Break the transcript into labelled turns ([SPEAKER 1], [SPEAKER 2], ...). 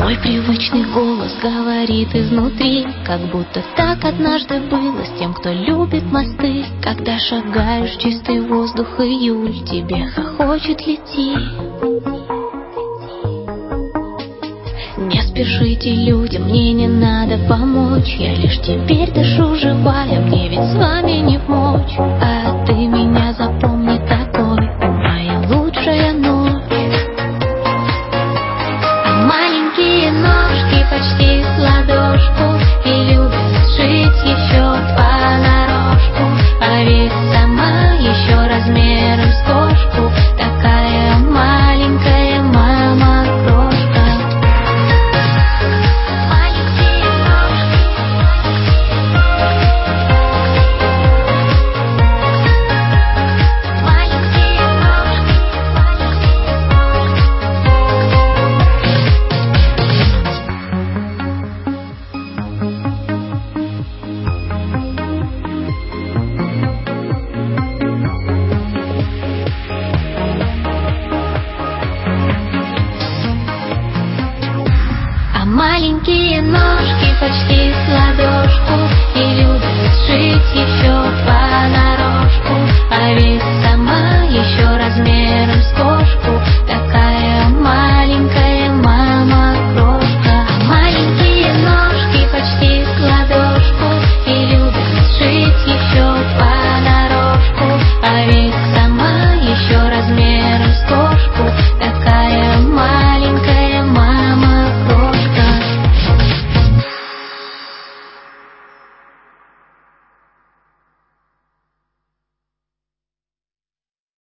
[SPEAKER 1] Мой привычный голос говорит изнутри, как будто так однажды было с тем, кто любит мосты. Когда шагаешь в чистый воздух, июль тебе хохочет лети. Не спешите, люди, мне не надо помочь. Я лишь теперь дышу живая, мне ведь с вами не вмочь. А ты меня запомни такой, моя лучшая ночь. А маленькие ножки почти с ладошку и любят жить еще понарошку. А ведь сама еще размером с кошку, такая маленькая мама крошка. Маленькие ножки почти с ладошку и любят жить еще понарошку. А ведь сама